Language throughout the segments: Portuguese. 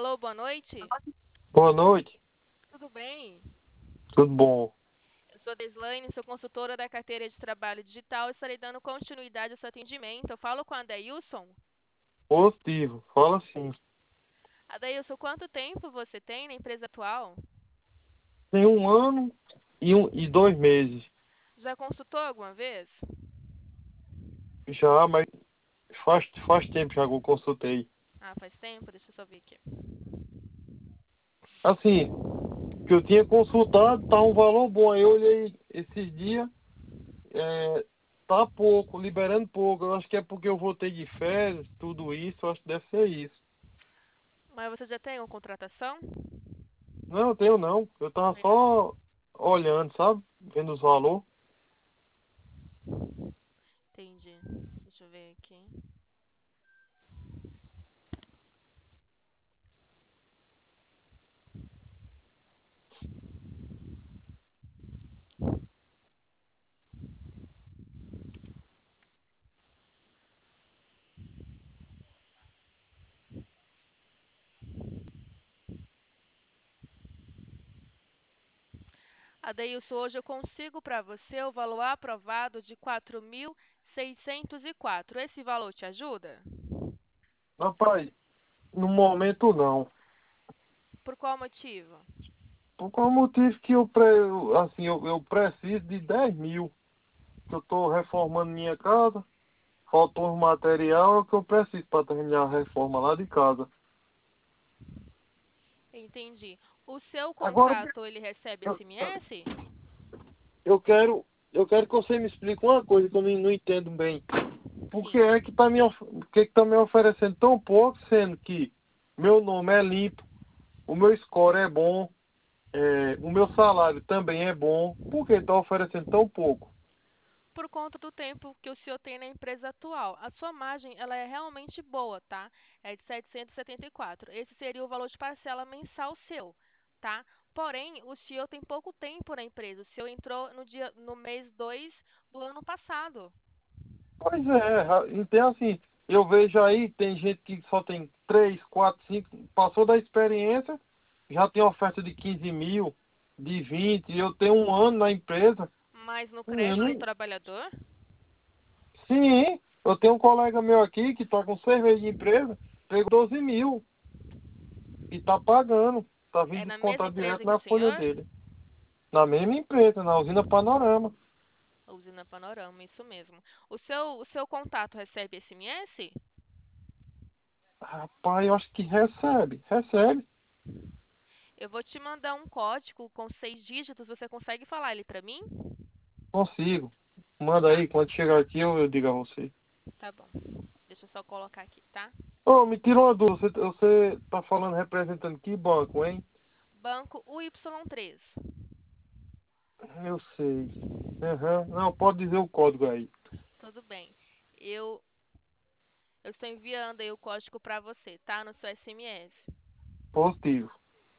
Alô, boa noite. Boa noite, Tudo bem? tudo bom? Eu sou a Deslaine, sou consultora da carteira de trabalho digital e estarei dando continuidade ao seu atendimento. Eu falo com a Adailson. Positivo, fala sim. Adailson, quanto tempo você tem na empresa atual? Tem um ano e 2 meses Já consultou alguma vez? já, mas faz tempo já que eu consultei. Ah, faz tempo? Deixa eu só ver aqui. Assim, que eu tinha consultado, tá um valor bom. Aí eu olhei esses dias, tá pouco, liberando pouco. Eu acho que é porque eu voltei de férias, tudo isso, eu acho que deve ser isso. Mas você já tem uma contratação? Não, eu tenho não. Eu tava só olhando, sabe? Vendo os valores. Entendi. Deixa eu ver aqui. Adailson, hoje eu consigo para você o valor aprovado de 4.604. Esse valor te ajuda? Rapaz, no momento não. Por qual motivo? Por qual motivo que assim, eu preciso de 10 mil. Que eu estou reformando minha casa, faltou um material, é o que eu preciso para terminar a reforma lá de casa. Entendi. O seu Agora, contato, ele recebe eu, SMS? eu quero que você me explique uma coisa que eu não entendo bem. Por que Sim. é que por que tá me oferecendo tão pouco, sendo que meu nome é limpo, o meu score é bom, o meu salário também é bom, por que está oferecendo tão pouco? Por conta do tempo que o senhor tem na empresa atual. A sua margem, ela é realmente boa, tá? É de 774. Esse seria o valor de parcela mensal seu, tá? Porém, o senhor tem pouco tempo na empresa. O senhor entrou no mês 2 do ano passado. Pois é, então assim, eu vejo aí, tem gente que só tem 3, 4, 5, passou da experiência, já tem oferta de 15 mil, de 20, eu tenho um ano na empresa. Mas no Eu crédito do não- trabalhador, Sim, eu tenho um colega meu aqui que está com cerveja de empresa, pegou 12 mil e está pagando, está é vindo na mesma descontar empresa direto que o na folha senhor? dele. Na mesma empresa, na usina Panorama. A Usina Panorama, isso mesmo. O seu contato recebe SMS? Rapaz, eu acho que recebe, Eu vou te mandar um código com 6 dígitos. Você consegue falar ele pra mí? consigo. Manda Tá, aí, quando chegar aqui eu digo a você. tá bom. Deixa eu só colocar aqui, tá? Ô, me tira uma dúvida. Você tá falando representando que banco, hein? Banco UY3. Eu sei. Aham. Não, pode dizer o código aí. Tudo bem. Eu, eu estou enviando aí o código pra você, tá? No seu SMS. Positivo.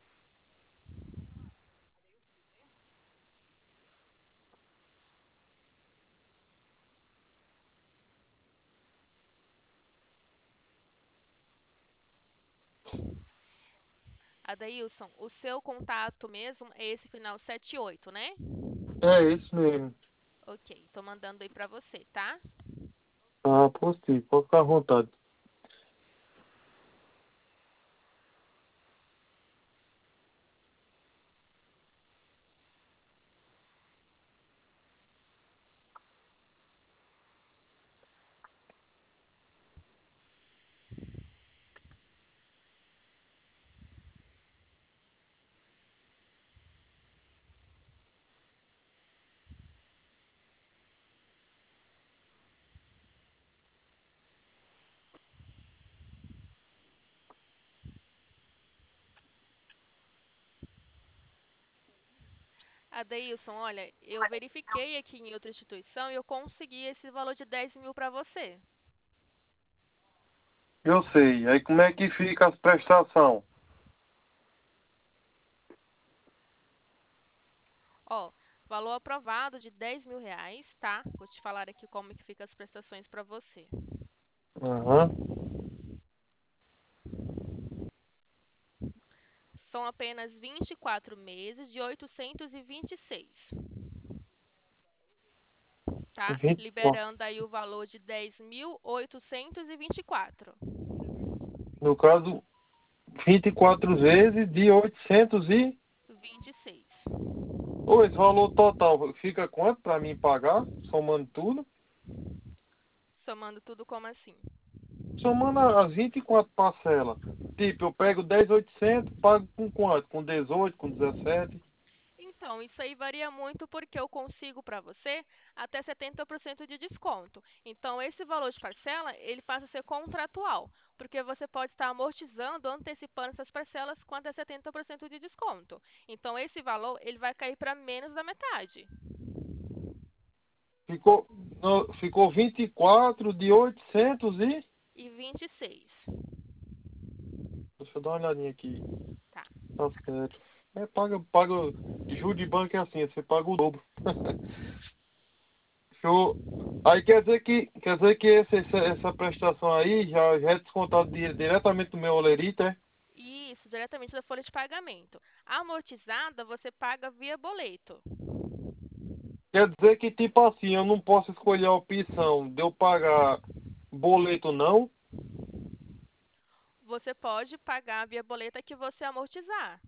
Adailson, o seu contato mesmo é esse final 78, né? É isso mesmo. Ok, tô mandando aí pra você, tá? Ah, positivo. Pode ficar à vontade. Adailson, olha, eu verifiquei aqui em outra instituição e eu consegui esse valor de 10 mil pra você. Eu sei. Aí como é que fica as prestações? Ó, valor aprovado de 10 mil reais, tá? Vou te falar aqui como que fica as prestações pra você. Aham. apenas 24 meses de 826, tá? 24. Liberando aí o valor de 10.824. No caso, 24 vezes de 800 e... 26. Ô, esse valor total fica quanto para mim pagar, somando tudo? Somando tudo como assim? Somando as 24 parcelas. Tipo, eu pego 10.800, pago com quanto? Com 18, com 17? Então, isso aí varia muito porque eu consigo para você até 70% de desconto. Então, esse valor de parcela, ele passa a ser contratual, porque você pode estar amortizando, antecipando essas parcelas com até 70% de desconto. Então, esse valor, ele vai cair para menos da metade. Ficou, ficou 24 de 800 e... E 26. Deixa eu dar uma olhadinha aqui. Tá. Tá certo. Juro de banco é assim, você paga o dobro. Show. Aí quer dizer que essa prestação aí já é descontado diretamente do meu olerite, é? Isso, diretamente da folha de pagamento. A amortizada, você paga via boleto. Quer dizer que, tipo assim, eu não posso escolher a opção de eu pagar boleto, não? Você pode pagar via boleta que você amortizar.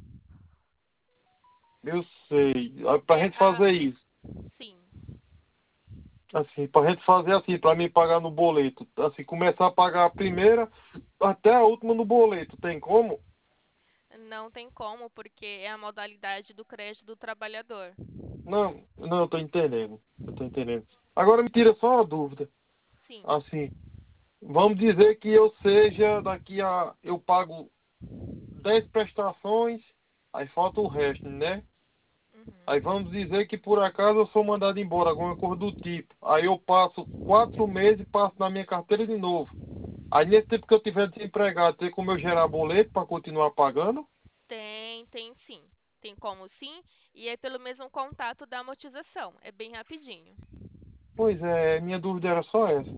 Eu sei. Pra Porque gente fazer isso. sim, Assim, pra gente fazer assim, pra mim pagar no boleto. Assim, começar a pagar a primeira até a última no boleto. Tem como? não tem como, porque é a modalidade do crédito do trabalhador. Não, não, eu tô entendendo. Eu tô entendendo. Agora me tira só uma dúvida. Sim. Assim, vamos dizer que eu seja daqui a... Eu pago 10 prestações, aí falta o resto, né? Aí Uhum. vamos dizer que por acaso eu sou mandado embora, alguma coisa do tipo. Aí eu passo 4 meses e passo na minha carteira de novo. Aí nesse tempo que eu tiver desempregado, tem como eu gerar boleto para continuar pagando? Tem sim. Tem como sim, e é pelo mesmo contato da amortização. É bem rapidinho. Pois é, minha dúvida era só essa.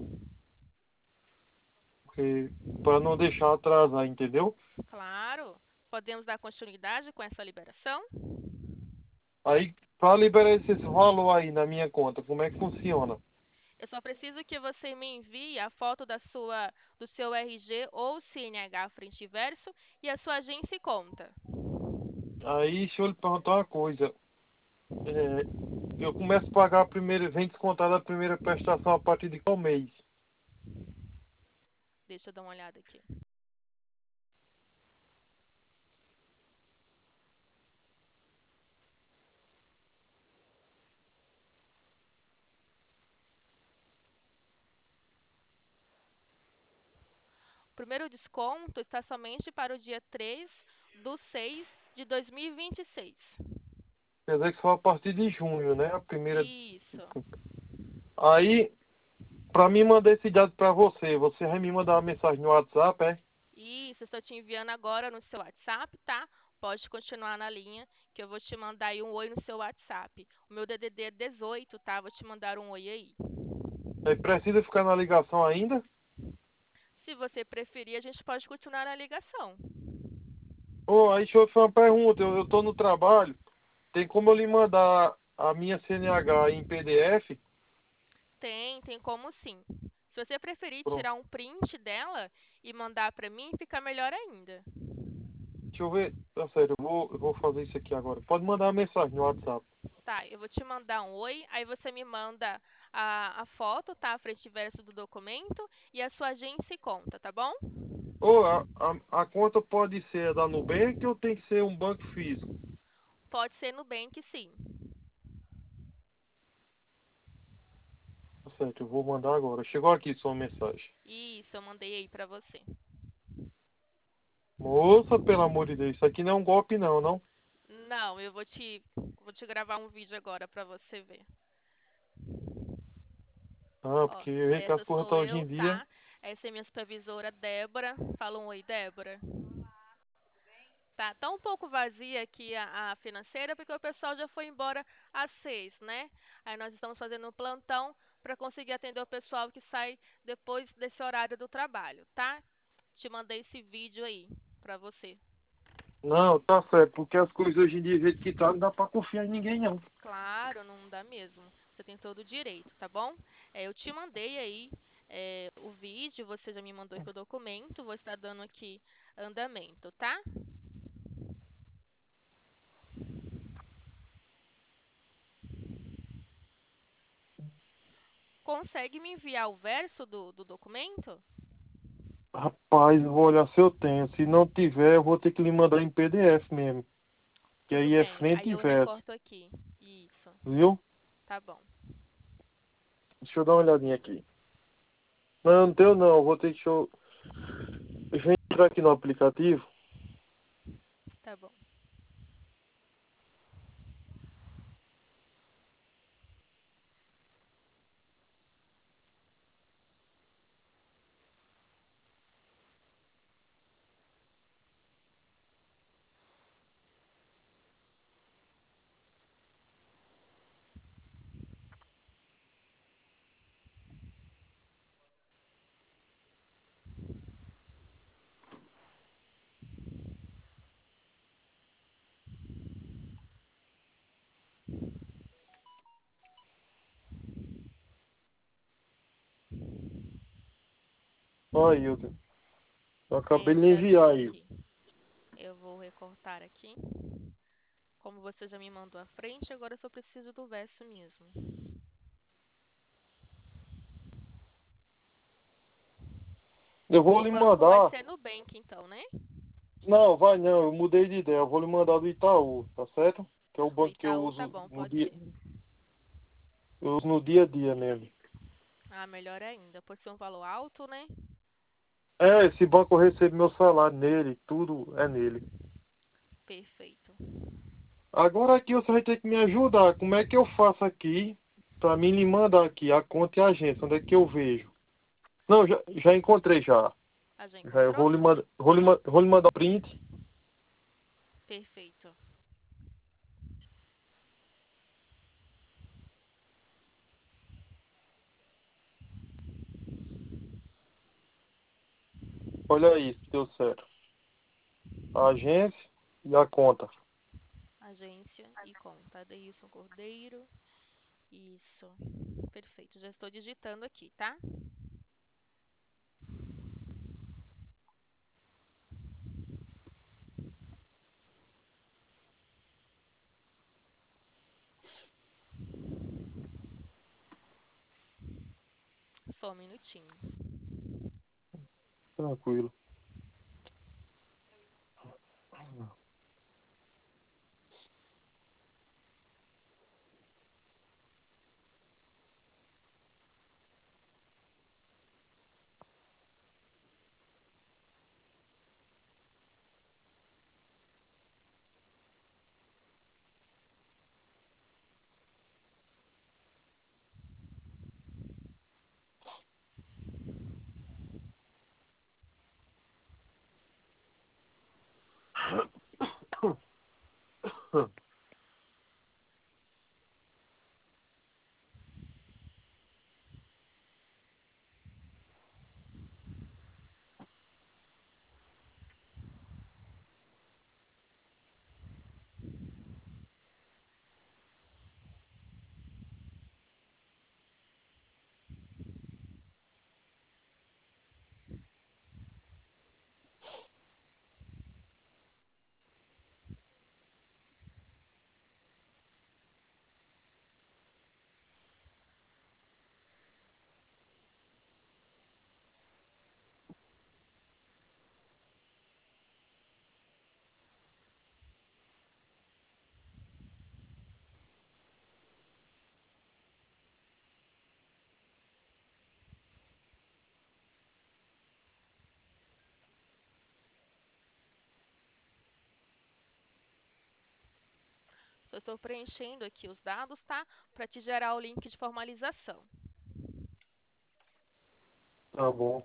Porque para não deixar atrasar, entendeu? Claro. Podemos dar continuidade com essa liberação? Aí, para liberar esse valor aí na minha conta, como é que funciona? Eu só preciso que você me envie a foto do seu RG ou CNH frente e verso e a sua agência e conta. Aí, deixa eu lhe perguntar uma coisa. É, eu começo a pagar a primeira, vem descontada a primeira prestação a partir de qual mês? Deixa eu dar uma olhada aqui. O primeiro desconto está somente para o dia 3/6 de 2026. Quer dizer que só a partir de junho, né? A primeira. Isso. Aí, para mim mandar esse dado para você, você vai me mandar uma mensagem no WhatsApp, é? Isso, estou te enviando agora no seu WhatsApp, tá? Pode continuar na linha, que eu vou te mandar aí um oi no seu WhatsApp. O meu DDD é 18, tá? Vou te mandar um oi aí. Aí precisa ficar na ligação ainda? Se você preferir, a gente pode continuar na ligação. Ô, aí deixa eu fazer uma pergunta, eu tô no trabalho, tem como eu lhe mandar a minha CNH em PDF? Tem como sim. Se você preferir Pronto. tirar um print dela e mandar para mim, fica melhor ainda. Deixa eu ver. Tá sério, eu vou fazer isso aqui agora. Pode mandar uma mensagem no WhatsApp. Tá, eu vou te mandar um oi, aí você me manda a foto, tá? A frente e verso do documento e a sua agência e conta, tá bom? Ou a conta pode ser da Nubank ou tem que ser um banco físico? Pode ser Nubank, sim. Tá certo, eu vou mandar agora. Chegou aqui sua mensagem. Isso, eu mandei aí pra você. Moça, pelo amor de Deus, isso aqui não é um golpe não, não? Não, eu vou te gravar um vídeo agora pra você ver. Ah, Ó, porque eu vejo que as essa coisas tá sou hoje eu, em dia. tá? Essa é minha supervisora, Débora. Fala um oi, Débora. Tá um pouco vazia aqui a financeira, porque o pessoal já foi embora às 6, né? Aí nós estamos fazendo um plantão para conseguir atender o pessoal que sai depois desse horário do trabalho, tá? Te mandei esse vídeo aí pra você. Não, tá certo, porque as coisas hoje em dia, do jeito que tá, não dá pra confiar em ninguém, não. Claro, não dá mesmo. Você tem todo o direito, tá bom? Eu te mandei aí o vídeo, você já me mandou aqui o documento, vou estar dando aqui andamento, tá? Consegue me enviar o verso do documento? Rapaz, eu vou olhar se eu tenho. Se não tiver, eu vou ter que lhe mandar em PDF mesmo. Que Tudo aí é bem, frente aí e eu verso. recorto aqui. Isso, Viu? tá bom. Deixa eu dar uma olhadinha aqui. Não, não tenho não. Eu vou ter que. Deixa eu entrar aqui no aplicativo. Tá bom. Aí, eu acabei de Já enviar vi aí. aqui. Eu vou recortar aqui. Como você já me mandou à frente, agora eu só preciso do verso mesmo. Eu vou O lhe banco vai mandar. ser Nubank, então, né? Não, vai não. Eu mudei de ideia. Eu vou lhe mandar do Itaú, tá certo? Que é o O banco que eu Itaú tá uso bom, no pode dia, ser. eu uso no dia a dia mesmo. Ah, melhor ainda. Por ser um valor alto, né? É, esse banco eu recebo meu salário nele, tudo é nele. Perfeito. Agora aqui você vai ter que me ajudar. Como é que eu faço aqui para mim lhe mandar aqui a conta e a agência? Onde é que eu vejo? Não, já encontrei já. Ah, já Já eu encontrou? vou lhe mandar print. Perfeito. Olha aí, se deu certo. A agência e a conta. Agência e conta. Adeilson Cordeiro. Isso. Perfeito. Já estou digitando aqui, tá? Só um minutinho. Tranquilo. Só estou preenchendo aqui os dados, tá? Para te gerar o link de formalização. Tá bom.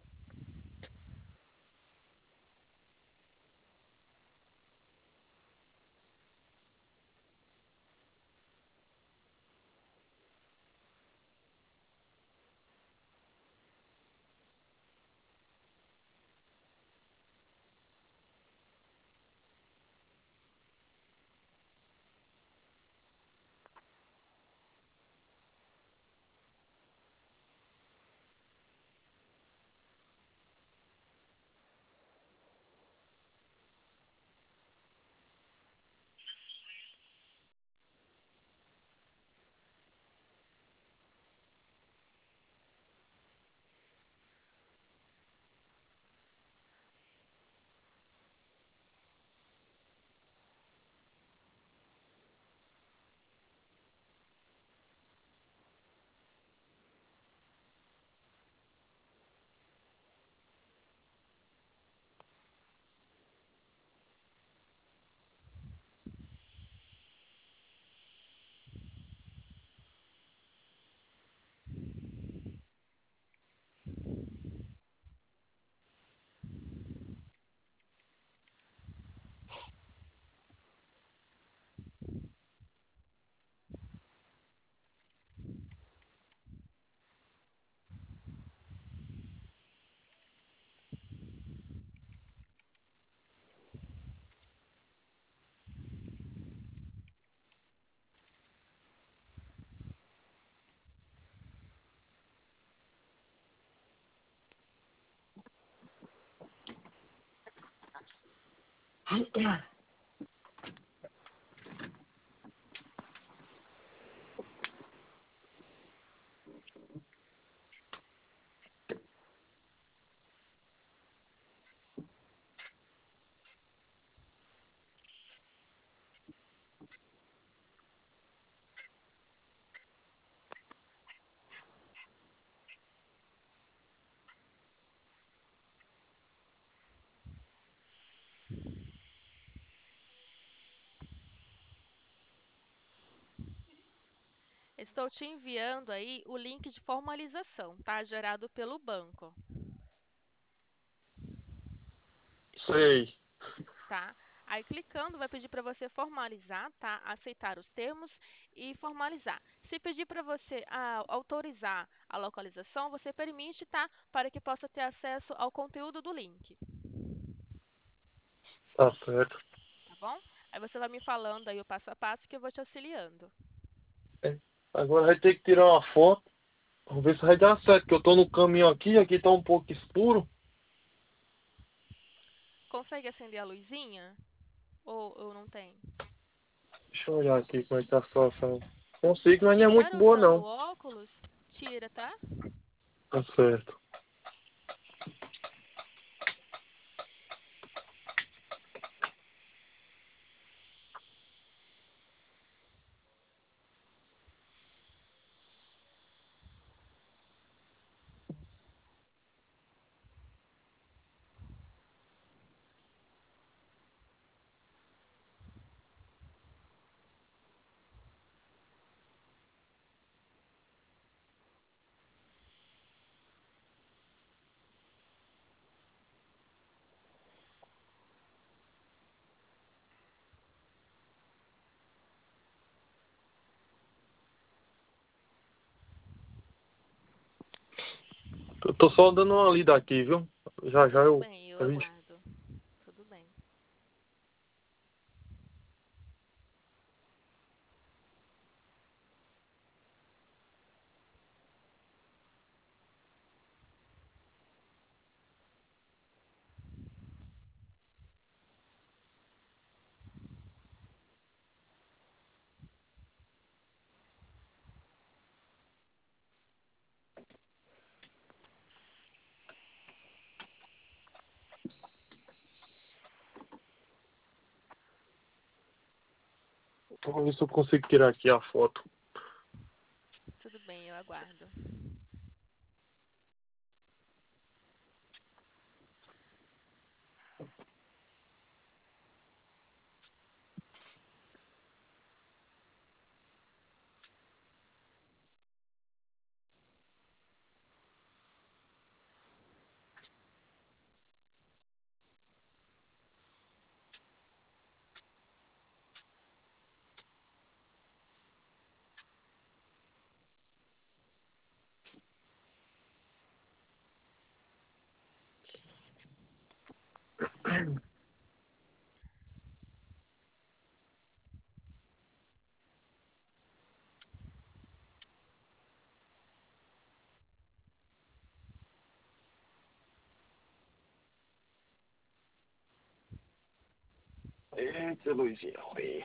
Estou te enviando aí o link de formalização, tá? Gerado pelo banco, Sei. tá? Aí clicando vai pedir para você formalizar, tá? Aceitar os termos e formalizar. Se pedir para você autorizar a localização, você permite, tá? Para que possa ter acesso ao conteúdo do link, Tá certo. tá bom? Aí você vai me falando aí o passo a passo que eu vou te auxiliando. É. Agora vai ter que tirar uma foto. Vamos ver se vai dar certo, que eu tô no caminho aqui tá um pouco escuro. Consegue acender a luzinha? Ou não tem? Deixa eu olhar aqui como é que tá a situação. Consigo, Se mas não é estiver muito boa usando não. óculos, tira, tá? Tá certo. Eu tô só dando uma lida aqui, viu? Já já Tudo eu bem, eu aviso. aguardo. Tudo bem. Vamos ver se eu consigo tirar aqui a foto. Tudo bem, eu aguardo. Eita, luzinha ruim.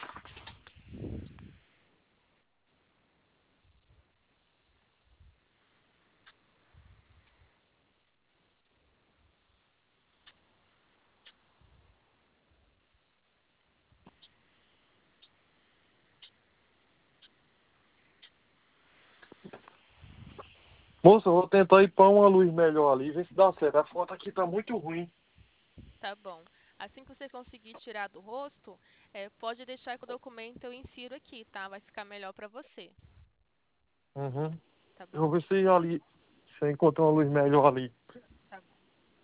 Moça, eu vou tentar ir pra uma luz melhor ali, ver se dá certo. A foto aqui tá muito ruim. Tá bom. Assim que você conseguir tirar do rosto, pode deixar que o documento eu insiro aqui, tá? Vai ficar melhor para você, Uhum. tá Eu vou bom? ver se ali, se eu encontro uma luz melhor ali. Tá bom.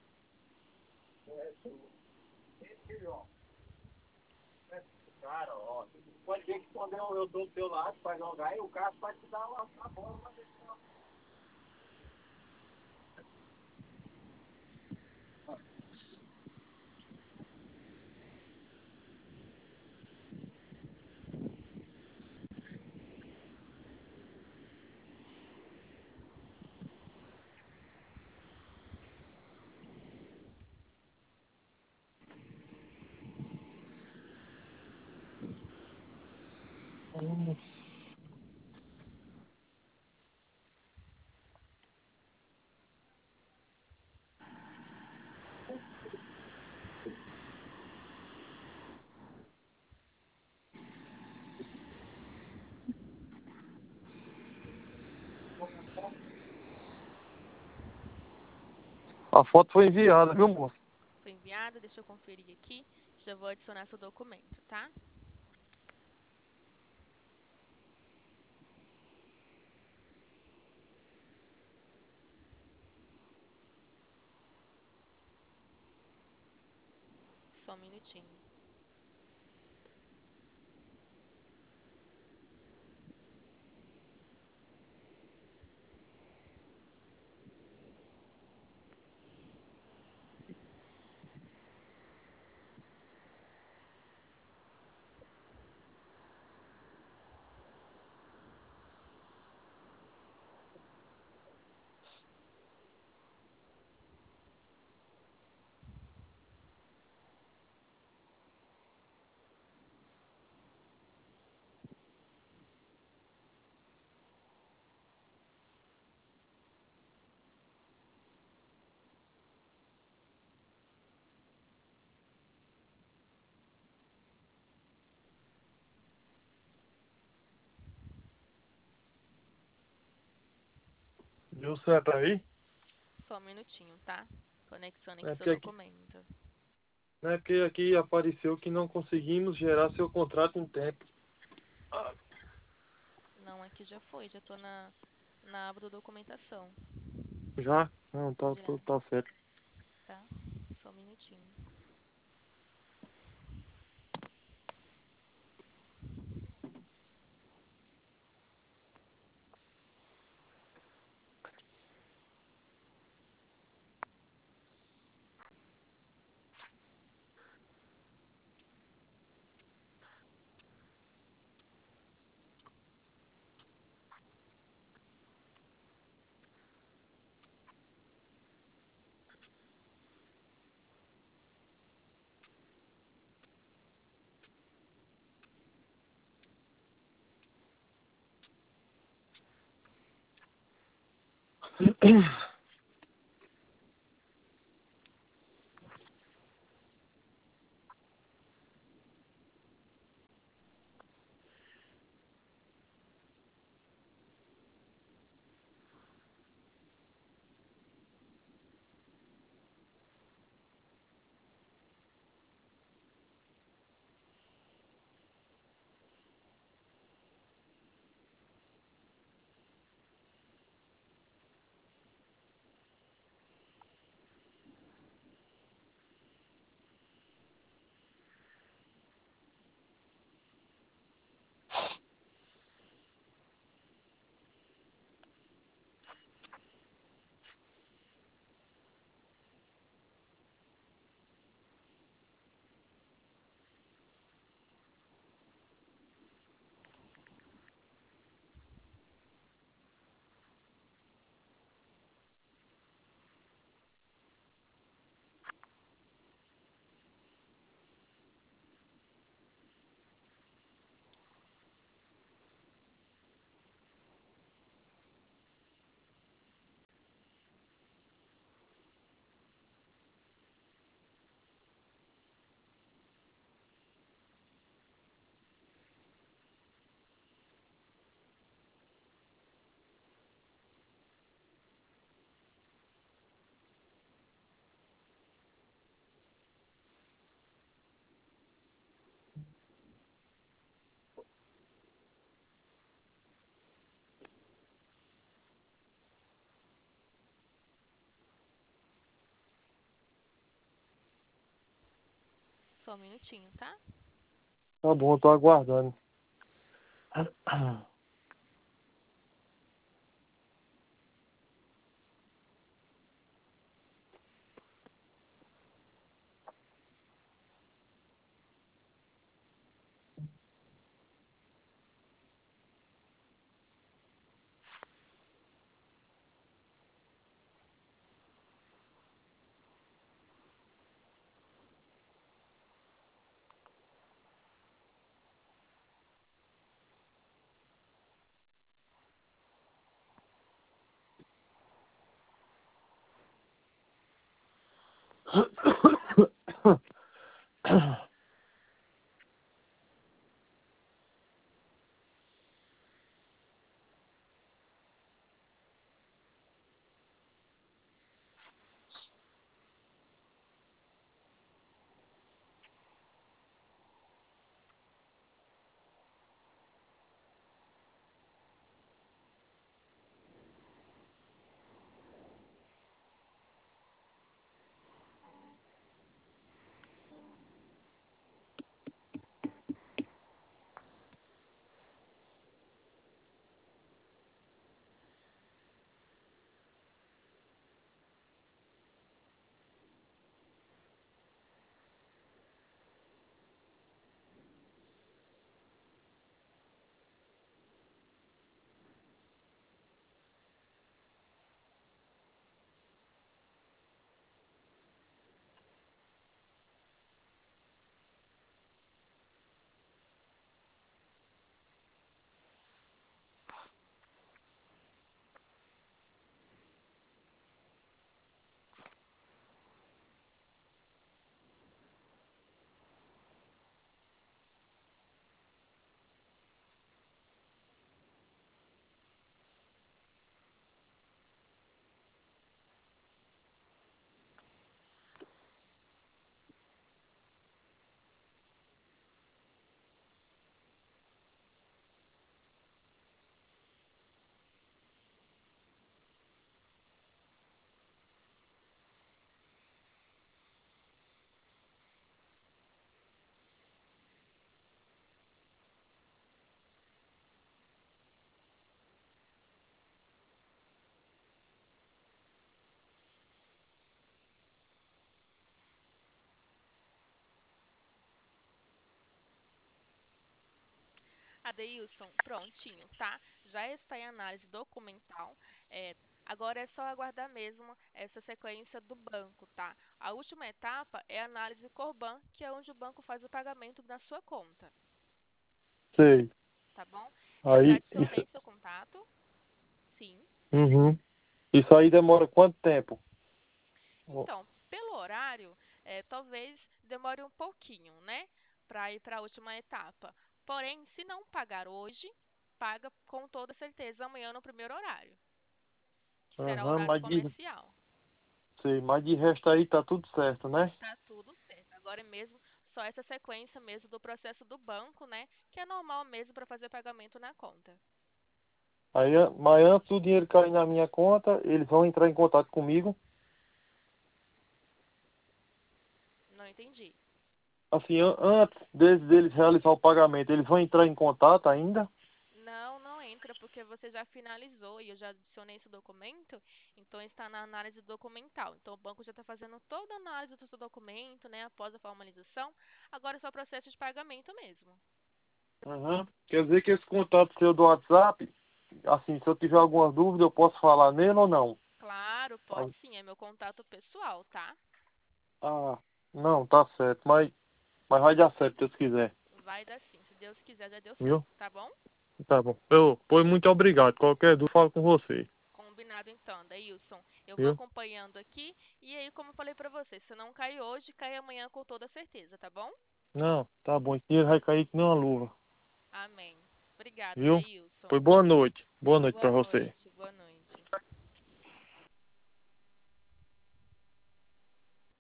Cara, ó, pode ver que quando eu dou do teu lado pra jogar, e o cara pode te dar a bola. A foto foi enviada, viu, moço? Foi enviada, deixa eu conferir aqui. Já vou adicionar seu documento, tá? Só um minutinho. Deu certo aí? Só um minutinho, tá? Tô anexando aqui É seu porque aqui, documento. é porque aqui apareceu que não conseguimos gerar seu contrato em tempo. Não, aqui já foi, já tô na aba da documentação. Já? Não, tá, Já, tá certo. tá? Só um minutinho. Só um minutinho, tá? Tá bom, tô aguardando. Adeilson, prontinho, tá? Já está em análise documental. É, agora é só aguardar mesmo essa sequência do banco, tá? A última etapa é a análise Corban, que é onde o banco faz o pagamento na sua conta, Sei. tá bom? Eu já Aí, isso, adicionei seu contato, sim. uhum. Isso aí demora quanto tempo? Então, pelo horário, talvez demore um pouquinho, né? Para ir para a última etapa. Porém, se não pagar hoje, paga com toda certeza amanhã no primeiro horário, que será o Aham, horário comercial. sei, mas de resto aí tá tudo certo, né? Tá tudo certo. Agora é mesmo só essa sequência mesmo do processo do banco, né? Que é normal mesmo para fazer pagamento na conta. Aí, mas antes do dinheiro cair na minha conta, eles vão entrar em contato comigo. Não entendi. Assim, antes deles realizar o pagamento, eles vão entrar em contato ainda? Não, não entra, porque você já finalizou e eu já adicionei esse documento, então está na análise documental. Então o banco já está fazendo toda a análise do seu documento, né, após a formalização. Agora é só o processo de pagamento mesmo. Aham. Quer dizer que esse contato seu do WhatsApp, assim, se eu tiver alguma dúvida, eu posso falar nele ou não? Claro, pode Aí- sim, é meu contato pessoal, tá? Ah, não, tá certo, mas vai dar certo se Deus quiser, Vai dar sim, se Deus quiser já deu viu? certo, tá bom? Tá bom. Pois muito obrigado. Qualquer dúvida, falo com você, Combinado então, Daílson. Eu vou viu? acompanhando aqui e aí, como eu falei pra você, se não cair hoje, cai amanhã com toda certeza, tá bom? Não, tá bom. Esse dinheiro vai cair que nem uma luva, Amém. Obrigada, viu? Daílson. Pois boa noite. Boa noite pra Boa você. noite.